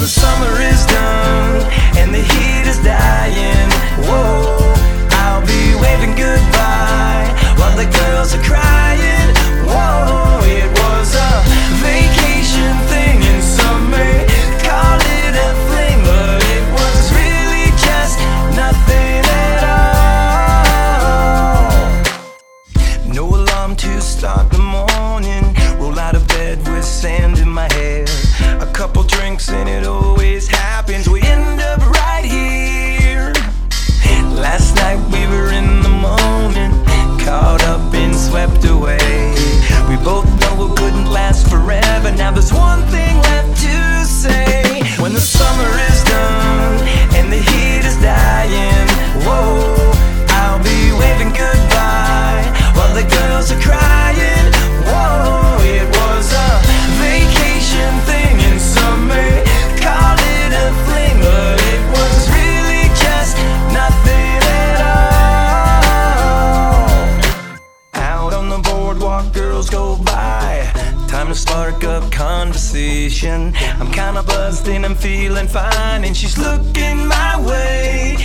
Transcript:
the summer is done and the heat is dying, whoa, I'll be waving goodbye while the girls are crying, whoa. It was a vacation thing in summer, call it a fling, but it was really just nothing at all. No alarm to start the morning, roll out of bed with sand in my hair, a couple drinks and it always happens, we end up right here. Last night we were in the moment, caught up and swept away. We both know it couldn't last forever, now there's one thing left to say. When the summer is done and the heat is dying, whoa, I'll be waving goodbye while the girls are crying, whoa. It was a vacation thing in summer, call it a fling, but it was really just nothing at all. Out on the boardwalk, girls go by, time to spark up conversation. I'm kinda buzzed and I'm feeling fine, and she's looking my way.